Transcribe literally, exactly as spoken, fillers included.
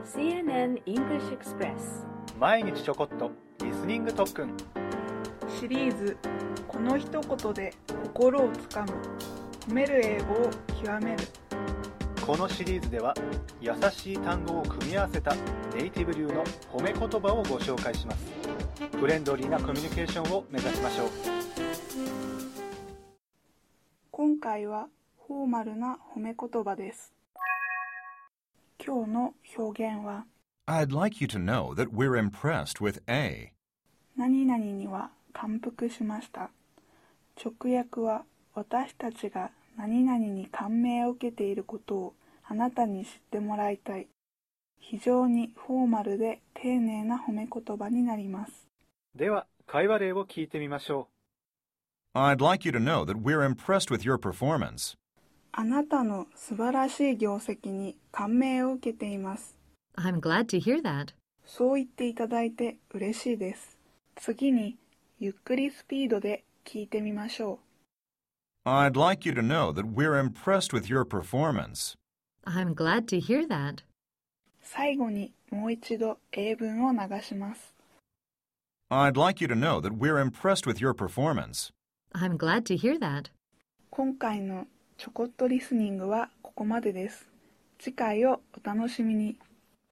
シーエヌエヌ English Express 毎日ちょこっとリスニング特訓シリーズこの一言で心をつかむ褒める英語を極める。 このシリーズでは優しい単語を組み合わせたネイティブ流の褒め言葉をご紹介します。フレンドリーなコミュニケーションを目指しましょう。 今回はフォーマルな褒め言葉です。今日の表現は I'd like you to know that we're impressed with A. 何々には感服しました。直訳は私たちが何々に感銘を受けていることをあなたに知ってもらいたい。非常にフォーマルで丁寧な褒め言葉になります。 では会話例を聞いてみましょう。I'd like you to know that we're impressed with your performance. あなたの素晴らしい業績に感銘を受けています。 I'm glad to hear that. そう言っていただいて嬉しいです。次にゆっくりスピードで聞いてみましょう。I'd like you to know that we're impressed with your performance. I'm glad to hear that. 最後にもう一度英文を流します。 I'd like you to know that we're impressed with your performance. I'm glad to hear that. 今回のちょこっとリスニングはここまでです。次回をお楽しみに。